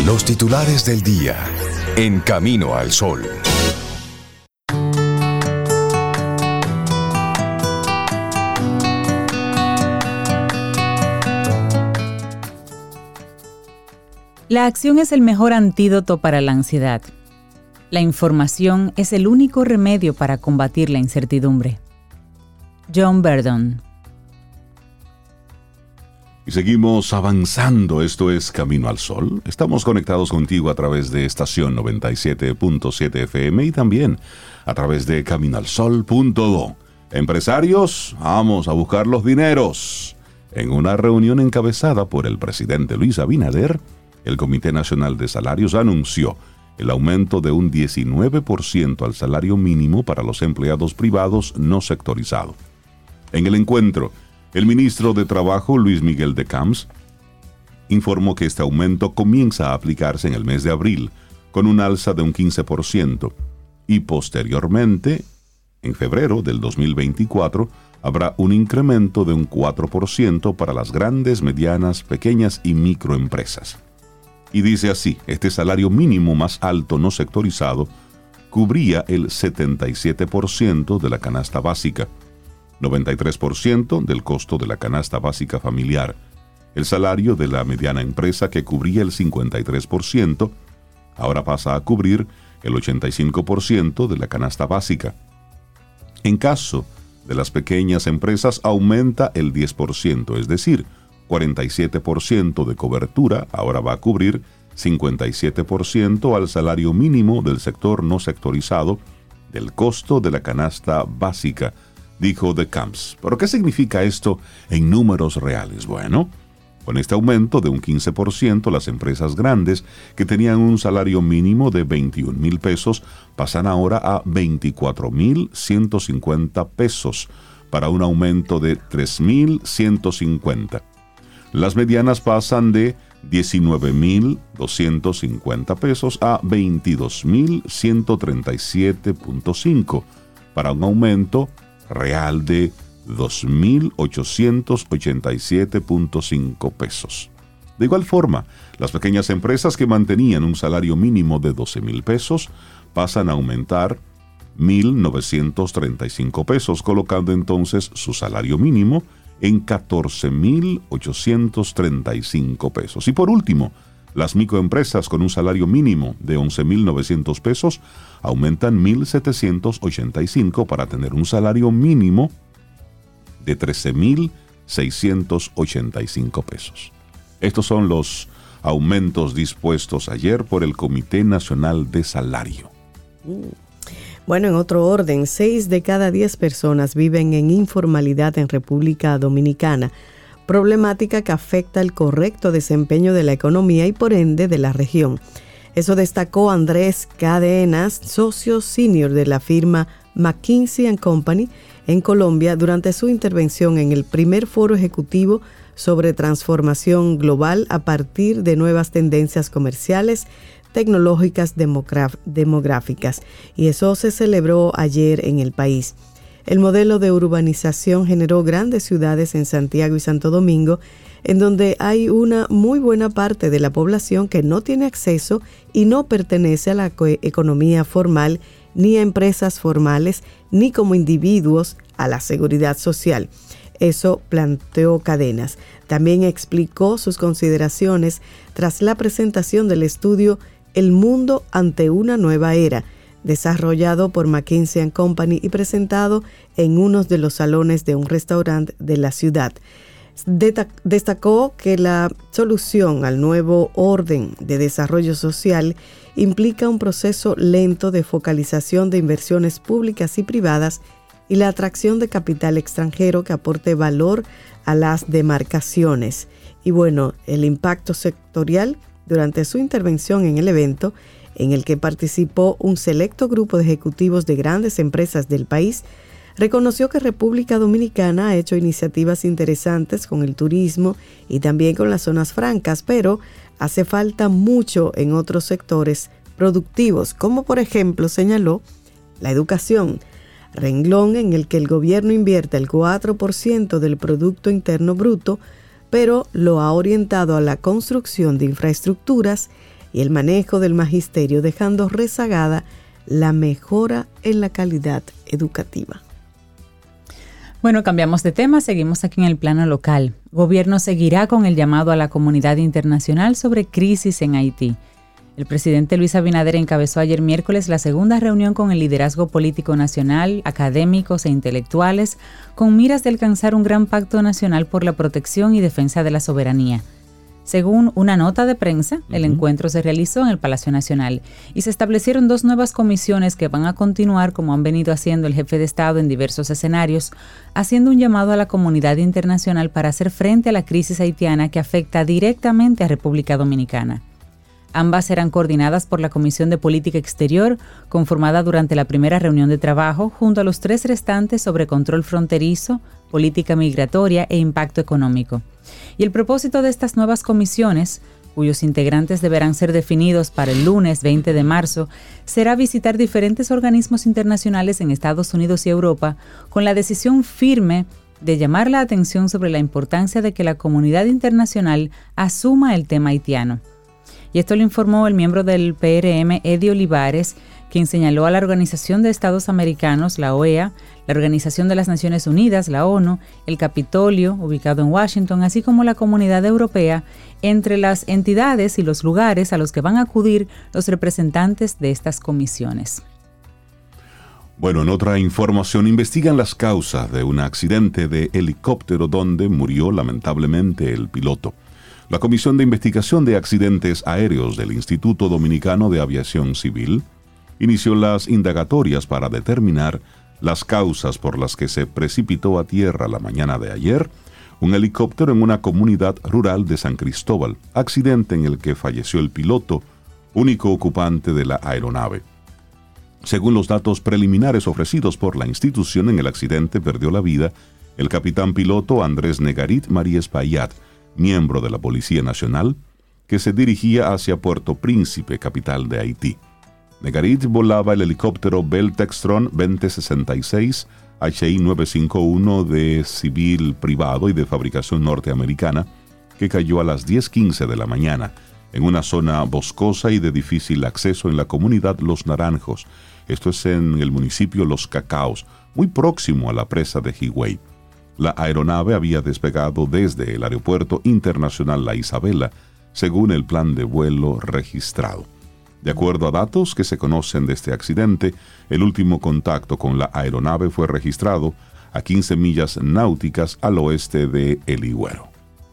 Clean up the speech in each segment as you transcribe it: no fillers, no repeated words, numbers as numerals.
Los titulares del día en Camino al Sol. La acción es el mejor antídoto para la ansiedad. La información es el único remedio para combatir la incertidumbre. John Verdon. Y seguimos avanzando, esto es Camino al Sol. Estamos conectados contigo a través de estación 97.7 FM y también a través de caminoalsol.do. Empresarios, vamos a buscar los dineros. En una reunión encabezada por el presidente Luis Abinader, el Comité Nacional de Salarios anunció el aumento de un 19% al salario mínimo para los empleados privados no sectorizados. En el encuentro, el ministro de Trabajo, Luis Miguel de Camps, informó que este aumento comienza a aplicarse en el mes de abril, con un alza de un 15%, y posteriormente, en febrero del 2024, habrá un incremento de un 4% para las grandes, medianas, pequeñas y microempresas. Y dice así, este salario mínimo más alto no sectorizado cubría el 77% de la canasta básica, 93% del costo de la canasta básica familiar, el salario de la mediana empresa que cubría el 53%, ahora pasa a cubrir el 85% de la canasta básica. En caso de las pequeñas empresas aumenta el 10%, es decir, 47% de cobertura ahora va a cubrir 57% al salario mínimo del sector no sectorizado del costo de la canasta básica, dijo De Camps. ¿Pero qué significa esto en números reales? Bueno, con este aumento de un 15%, las empresas grandes que tenían un salario mínimo de 21,000 pesos pasan ahora a 24,150 pesos, para un aumento de 3,150. Las medianas pasan de 19,250 pesos a 22,137.5, para un aumento real de 2,887.5 pesos. De igual forma, las pequeñas empresas que mantenían un salario mínimo de 12,000 pesos pasan a aumentar 1,935 pesos, colocando entonces su salario mínimo en 14,835 pesos. Y por último, las microempresas con un salario mínimo de 11,900 pesos aumentan 1,785 para tener un salario mínimo de 13,685 pesos. Estos son los aumentos dispuestos ayer por el Comité Nacional de Salario. Bueno, en otro orden, 6 de cada 10 personas viven en informalidad en República Dominicana, problemática que afecta el correcto desempeño de la economía y por ende de la región. Eso destacó Andrés Cadenas, socio senior de la firma McKinsey & Company en Colombia, durante su intervención en el primer foro ejecutivo sobre transformación global a partir de nuevas tendencias comerciales, tecnológicas, demográficas. Y eso se celebró ayer en el país. El modelo de urbanización generó grandes ciudades en Santiago y Santo Domingo, en donde hay una muy buena parte de la población que no tiene acceso y no pertenece a la economía formal, ni a empresas formales, ni como individuos a la seguridad social. Eso planteó Cadenas. También explicó sus consideraciones tras la presentación del estudio El Mundo ante una Nueva Era, desarrollado por McKinsey & Company y presentado en uno de los salones de un restaurante de la ciudad. Destacó que la solución al nuevo orden de desarrollo social implica un proceso lento de focalización de inversiones públicas y privadas y la atracción de capital extranjero que aporte valor a las demarcaciones. Y bueno, el impacto sectorial durante su intervención en el evento, en el que participó un selecto grupo de ejecutivos de grandes empresas del país, reconoció que República Dominicana ha hecho iniciativas interesantes con el turismo y también con las zonas francas, pero hace falta mucho en otros sectores productivos, como por ejemplo señaló la educación, renglón en el que el gobierno invierte el 4% del Producto Interno Bruto, pero lo ha orientado a la construcción de infraestructuras y el manejo del magisterio, dejando rezagada la mejora en la calidad educativa. Bueno, cambiamos de tema, seguimos aquí en el plano local. Gobierno seguirá con el llamado a la comunidad internacional sobre crisis en Haití. El presidente Luis Abinader encabezó ayer miércoles la segunda reunión con el liderazgo político nacional, académicos e intelectuales, con miras de alcanzar un gran pacto nacional por la protección y defensa de la soberanía. Según una nota de prensa, el encuentro se realizó en el Palacio Nacional y se establecieron 2 nuevas comisiones que van a continuar como han venido haciendo el jefe de Estado en diversos escenarios, haciendo un llamado a la comunidad internacional para hacer frente a la crisis haitiana que afecta directamente a República Dominicana. Ambas serán coordinadas por la Comisión de Política Exterior, conformada durante la primera reunión de trabajo, junto a los 3 restantes sobre control fronterizo, política migratoria e impacto económico. Y el propósito de estas nuevas comisiones, cuyos integrantes deberán ser definidos para el lunes 20 de marzo, será visitar diferentes organismos internacionales en Estados Unidos y Europa, con la decisión firme de llamar la atención sobre la importancia de que la comunidad internacional asuma el tema haitiano. Y esto lo informó el miembro del PRM, Eddie Olivares, quien señaló a la Organización de Estados Americanos, la OEA, la Organización de las Naciones Unidas, la ONU, el Capitolio, ubicado en Washington, así como la Comunidad Europea, entre las entidades y los lugares a los que van a acudir los representantes de estas comisiones. Bueno, en otra información, investigan las causas de un accidente de helicóptero donde murió lamentablemente el piloto. La Comisión de Investigación de Accidentes Aéreos del Instituto Dominicano de Aviación Civil inició las indagatorias para determinar las causas por las que se precipitó a tierra la mañana de ayer un helicóptero en una comunidad rural de San Cristóbal, accidente en el que falleció el piloto, único ocupante de la aeronave. Según los datos preliminares ofrecidos por la institución, en el accidente perdió la vida el capitán piloto Andrés Negarit Marías Payat, miembro de la Policía Nacional, que se dirigía hacia Puerto Príncipe, capital de Haití. Negarit volaba el helicóptero Bell Textron 2066 HI-951 de civil privado y de fabricación norteamericana, que cayó a las 10:15 de la mañana en una zona boscosa y de difícil acceso en la comunidad Los Naranjos. Esto es en el municipio Los Cacaos, muy próximo a la presa de Higüey. La aeronave había despegado desde el Aeropuerto Internacional La Isabela, según el plan de vuelo registrado. De acuerdo a datos que se conocen de este accidente, el último contacto con la aeronave fue registrado a 15 millas náuticas al oeste de El Higüero.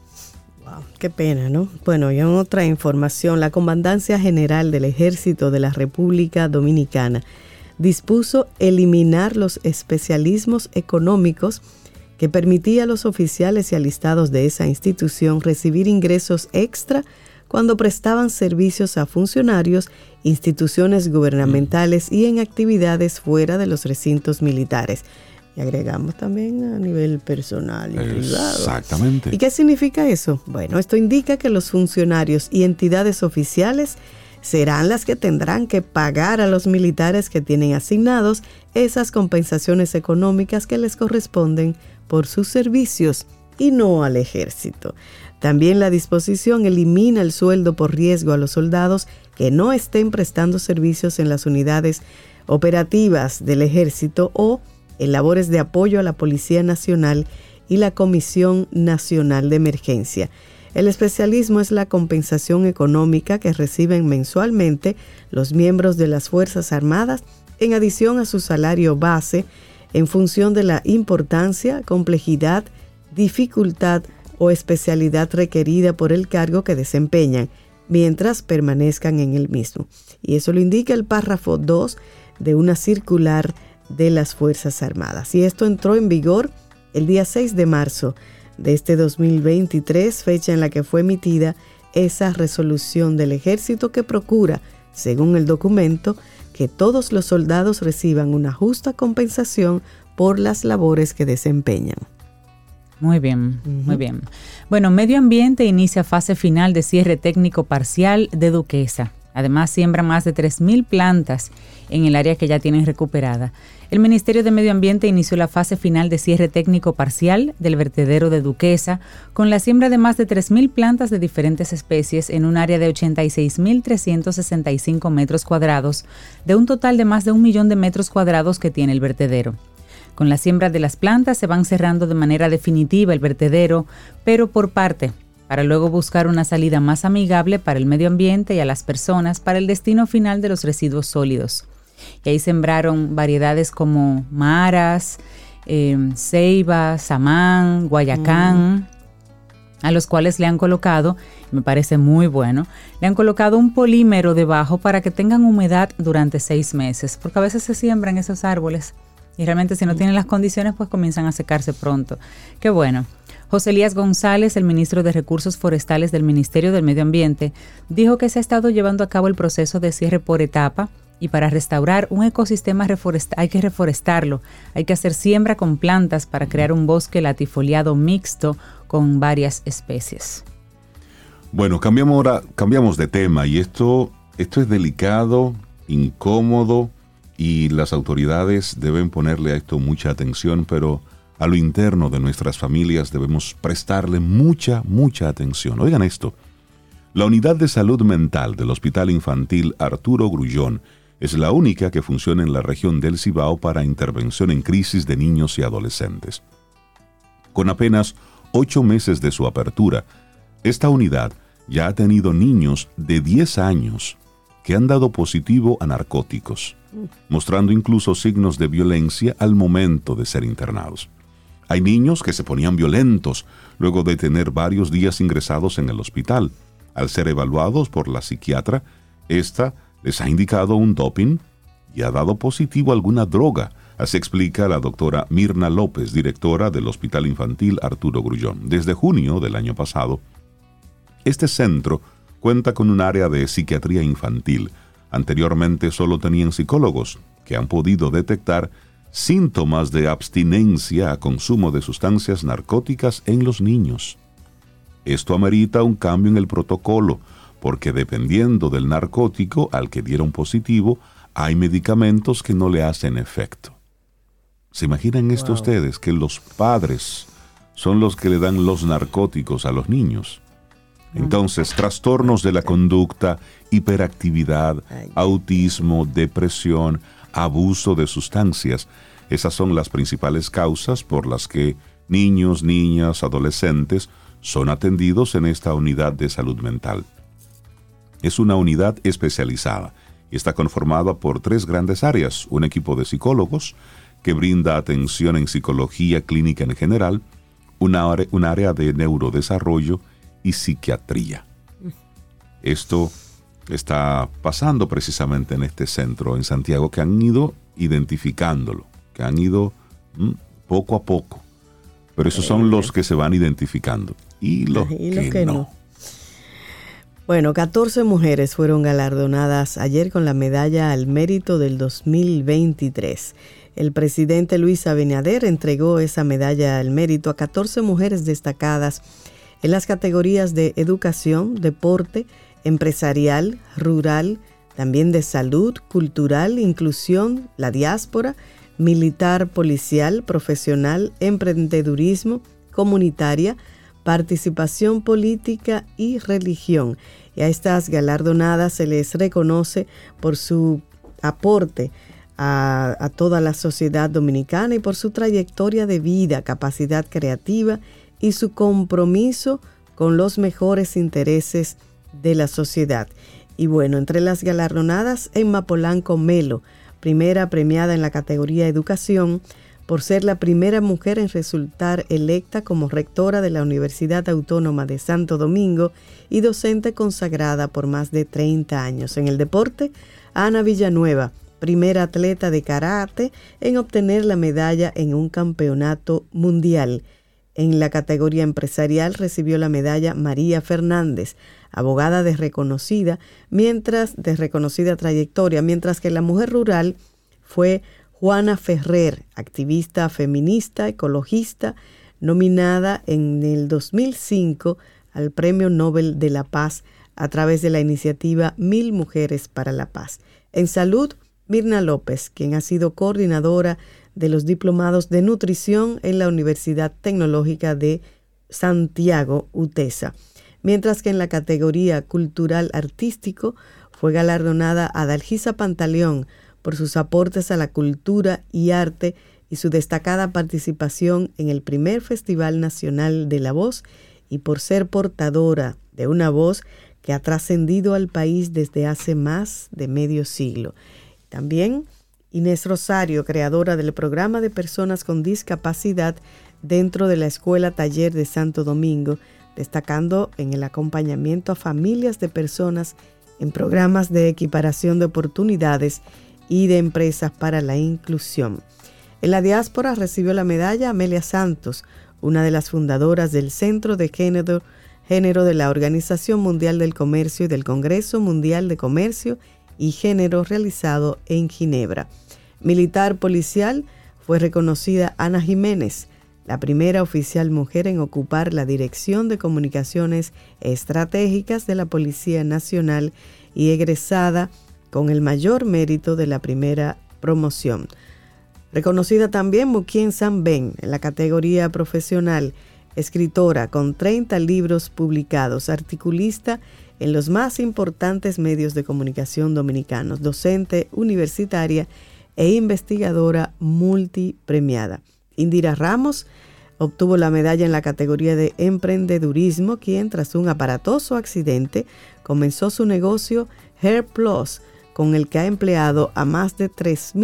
Wow, qué pena, ¿no? Bueno, y en otra información, la Comandancia General del Ejército de la República Dominicana dispuso eliminar los especialismos económicos que permitía a los oficiales y alistados de esa institución recibir ingresos extra cuando prestaban servicios a funcionarios, instituciones gubernamentales y en actividades fuera de los recintos militares. Y agregamos también a nivel personal y privado. Exactamente. ¿Y qué significa eso? Bueno, esto indica que los funcionarios y entidades oficiales serán las que tendrán que pagar a los militares que tienen asignados esas compensaciones económicas que les corresponden por sus servicios y no al ejército. También la disposición elimina el sueldo por riesgo a los soldados que no estén prestando servicios en las unidades operativas del ejército o en labores de apoyo a la Policía Nacional y la Comisión Nacional de Emergencia. El especialismo es la compensación económica que reciben mensualmente los miembros de las Fuerzas Armadas en adición a su salario base en función de la importancia, complejidad, dificultad o especialidad requerida por el cargo que desempeñan, mientras permanezcan en el mismo. Y eso lo indica el párrafo 2 de una circular de las Fuerzas Armadas. Y esto entró en vigor el día 6 de marzo de este 2023, fecha en la que fue emitida esa resolución del Ejército que procura, según el documento, que todos los soldados reciban una justa compensación por las labores que desempeñan. Muy bien, muy bien. Bueno, Medio Ambiente inicia fase final de cierre técnico parcial de Duquesa. Además, siembra más de 3.000 plantas en el área que ya tienen recuperada. El Ministerio de Medio Ambiente inició la fase final de cierre técnico parcial del vertedero de Duquesa, con la siembra de más de 3.000 plantas de diferentes especies en un área de 86.365 metros cuadrados, de un total de más de 1 millón de metros cuadrados que tiene el vertedero. Con la siembra de las plantas se van cerrando de manera definitiva el vertedero, pero por parte, para luego buscar una salida más amigable para el medio ambiente y a las personas para el destino final de los residuos sólidos. Y ahí sembraron variedades como maras, ceiba, samán, guayacán, a los cuales le han colocado, me parece muy bueno, le han colocado un polímero debajo para que tengan humedad durante 6 meses, porque a veces se siembran esos árboles y realmente si no tienen las condiciones pues comienzan a secarse pronto. Qué bueno. José Elías González, el ministro de Recursos Forestales del Ministerio del Medio Ambiente, dijo que se ha estado llevando a cabo el proceso de cierre por etapa y para restaurar un ecosistema hay que reforestarlo, hay que hacer siembra con plantas para crear un bosque latifoliado mixto con varias especies. Bueno, cambiamos de tema y esto es delicado, incómodo y las autoridades deben ponerle a esto mucha atención, pero a lo interno de nuestras familias debemos prestarle mucha atención. Oigan esto, la unidad de salud mental del Hospital Infantil Arturo Grullón es la única que funciona en la región del Cibao para intervención en crisis de niños y adolescentes. Con apenas 8 meses de su apertura, esta unidad ya ha tenido niños de 10 años que han dado positivo a narcóticos, mostrando incluso signos de violencia al momento de ser internados. Hay niños que se ponían violentos luego de tener varios días ingresados en el hospital. Al ser evaluados por la psiquiatra, esta les ha indicado un doping y ha dado positivo a alguna droga. Así explica la doctora Mirna López, directora del Hospital Infantil Arturo Grullón. Desde junio del año pasado, este centro cuenta con un área de psiquiatría infantil. Anteriormente solo tenían psicólogos que han podido detectar síntomas de abstinencia a consumo de sustancias narcóticas en los niños. Esto amerita un cambio en el protocolo, porque dependiendo del narcótico al que dieron positivo, hay medicamentos que no le hacen efecto. ¿Se imaginan esto ustedes? Que los padres son los que le dan los narcóticos a los niños. Entonces, trastornos de la conducta, hiperactividad, autismo, depresión, abuso de sustancias. Esas son las principales causas por las que niños, niñas, adolescentes son atendidos en esta unidad de salud mental. Es una unidad especializada y está conformada por 3 grandes áreas: un equipo de psicólogos que brinda atención en psicología clínica en general, un área de neurodesarrollo y psiquiatría. Esto está pasando precisamente en este centro en Santiago, que han ido identificándolo, que han ido poco a poco, pero esos son los que se van identificando y los que no. Bueno, 14 mujeres fueron galardonadas ayer con la medalla al mérito del 2023. El presidente Luis Abinader entregó esa medalla al mérito a 14 mujeres destacadas en las categorías de educación, deporte, empresarial, rural, también de salud, cultural, inclusión, la diáspora, militar, policial, profesional, emprendedurismo, comunitaria, participación política y religión. Y a estas galardonadas se les reconoce por su aporte a toda la sociedad dominicana y por su trayectoria de vida, capacidad creativa y su compromiso con los mejores intereses de la sociedad. Y bueno, entre las galardonadas, Emma Polanco Melo, primera premiada en la categoría Educación, por ser la primera mujer en resultar electa como rectora de la Universidad Autónoma de Santo Domingo y docente consagrada por más de 30 años. En el deporte, Ana Villanueva, primera atleta de karate en obtener la medalla en un campeonato mundial. En la categoría empresarial recibió la medalla María Fernández, abogada de reconocida trayectoria, mientras que la mujer rural fue Juana Ferrer, activista feminista, ecologista, nominada en el 2005 al Premio Nobel de la Paz a través de la iniciativa 1000 Mujeres para la Paz. En salud, Mirna López, quien ha sido coordinadora de los diplomados de nutrición en la Universidad Tecnológica de Santiago, UTESA. Mientras que en la categoría cultural artístico fue galardonada Adalgisa Pantaleón por sus aportes a la cultura y arte y su destacada participación en el primer Festival Nacional de la Voz y por ser portadora de una voz que ha trascendido al país desde hace más de medio siglo. También Inés Rosario, creadora del programa de personas con discapacidad dentro de la Escuela Taller de Santo Domingo, destacando en el acompañamiento a familias de personas en programas de equiparación de oportunidades y de empresas para la inclusión. En la diáspora recibió la medalla Amelia Santos, una de las fundadoras del Centro de Género de la Organización Mundial del Comercio y del Congreso Mundial de Comercio y Género realizado en Ginebra. Militar policial fue reconocida Ana Jiménez, la primera oficial mujer en ocupar la Dirección de Comunicaciones Estratégicas de la Policía Nacional y egresada con el mayor mérito de la primera promoción. Reconocida también Mukien Sanben en la categoría profesional, escritora con 30 libros publicados, articulista en los más importantes medios de comunicación dominicanos, docente universitaria e investigadora multipremiada. Indira Ramos obtuvo la medalla en la categoría de emprendedurismo, quien tras un aparatoso accidente comenzó su negocio Hair Plus, con el que ha empleado a más de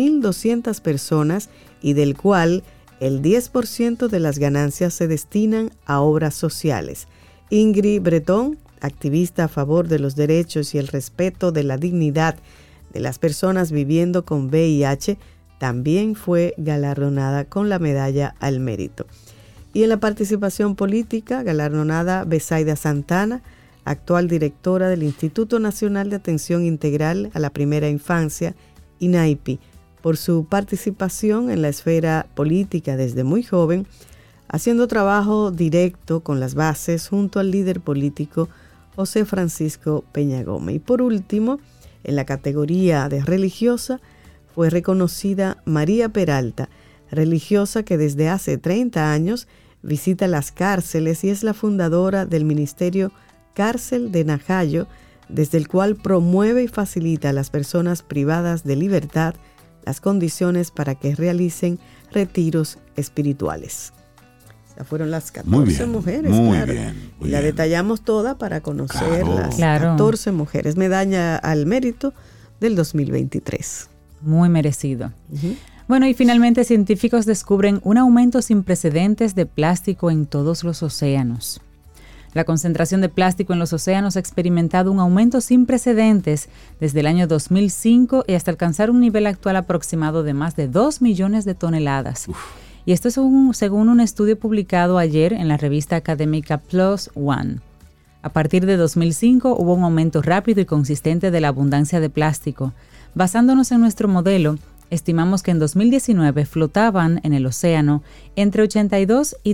3.200 personas y del cual el 10% de las ganancias se destinan a obras sociales. Ingrid Bretón, activista a favor de los derechos y el respeto de la dignidad de las personas viviendo con VIH, también fue galardonada con la medalla al mérito. Y en la participación política, galardonada Besaida Santana, actual directora del Instituto Nacional de Atención Integral a la Primera Infancia, INAIPI, por su participación en la esfera política desde muy joven, haciendo trabajo directo con las bases junto al líder político José Francisco Peña Gómez. Y por último, en la categoría de religiosa, fue reconocida María Peralta, religiosa que desde hace 30 años visita las cárceles y es la fundadora del Ministerio Cárcel de Najayo, desde el cual promueve y facilita a las personas privadas de libertad las condiciones para que realicen retiros espirituales. Esas fueron las 14 mujeres. Muy claro. bien. Y la detallamos toda para conocer las 14 mujeres. Medalla al mérito del 2023. Muy merecido. Bueno, y finalmente científicos descubren un aumento sin precedentes de plástico en todos los océanos. La concentración de plástico en los océanos ha experimentado un aumento sin precedentes desde el año 2005 y hasta alcanzar un nivel actual aproximado de más de 2 millones de toneladas. Y esto es según un estudio publicado ayer en la revista académica PLOS ONE. A partir de 2005 hubo un aumento rápido y consistente de la abundancia de plástico. Basándonos en nuestro modelo, estimamos que en 2019 flotaban en el océano entre 82 y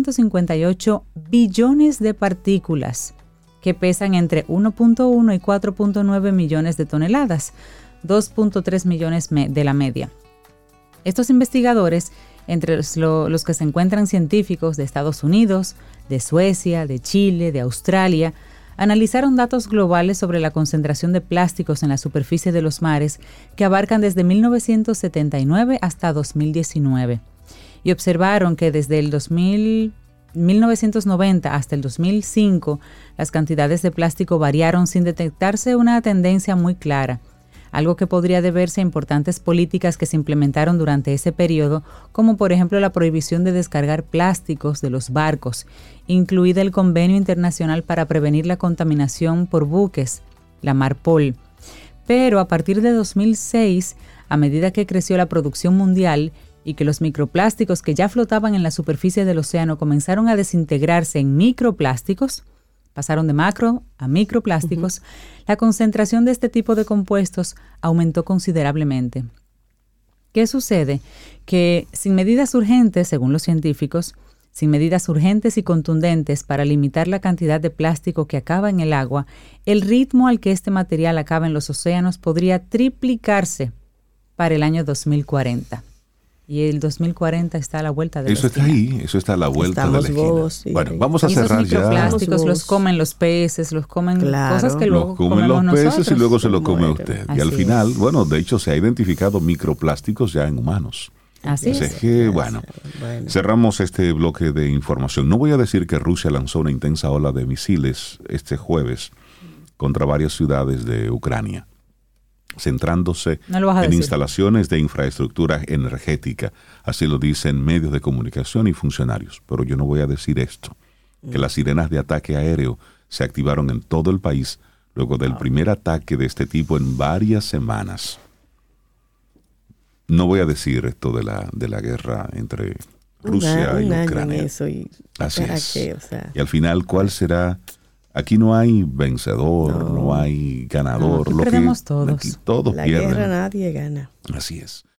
358 billones de partículas, que pesan entre 1.1 y 4.9 millones de toneladas, 2.3 millones de la media. Estos investigadores, entre los que se encuentran científicos de Estados Unidos, de Suecia, de Chile, de Australia, analizaron datos globales sobre la concentración de plásticos en la superficie de los mares que abarcan desde 1979 hasta 2019 y observaron que desde el 1990 hasta el 2005 las cantidades de plástico variaron sin detectarse una tendencia muy clara, algo que podría deberse a importantes políticas que se implementaron durante ese periodo, como por ejemplo la prohibición de descargar plásticos de los barcos, incluida el Convenio Internacional para Prevenir la Contaminación por Buques, la MARPOL. Pero a partir de 2006, a medida que creció la producción mundial y que los microplásticos que ya flotaban en la superficie del océano comenzaron a desintegrarse en microplásticos, pasaron de macro a microplásticos, la concentración de este tipo de compuestos aumentó considerablemente. ¿Qué sucede? Que sin medidas urgentes, según los científicos, Sin medidas urgentes y contundentes para limitar la cantidad de plástico que acaba en el agua, el ritmo al que este material acaba en los océanos podría triplicarse para el año 2040. Y el 2040 está a la vuelta de la esquina. Eso está ahí, eso está a la vuelta de la esquina. Bobos, bueno, vamos a cerrar esos ya. microplásticos los comen los peces, los comen cosas que luego los comen los peces nosotros. Y luego se lo come usted. Y al final, bueno, de hecho se ha identificado microplásticos ya en humanos. Así es. Que, bueno, cerramos este bloque de información. No voy a decir que Rusia lanzó una intensa ola de misiles este jueves contra varias ciudades de Ucrania, centrándose en instalaciones de infraestructura energética. Así lo dicen medios de comunicación y funcionarios. Pero yo no voy a decir esto, que las sirenas de ataque aéreo se activaron en todo el país luego del primer ataque de este tipo en varias semanas. No voy a decir esto de la guerra entre Rusia y Ucrania. Así es. Y al final, ¿cuál será? Aquí no hay vencedor, no hay ganador. Perdemos todos. Aquí todos la pierden. La guerra nadie gana. Así es.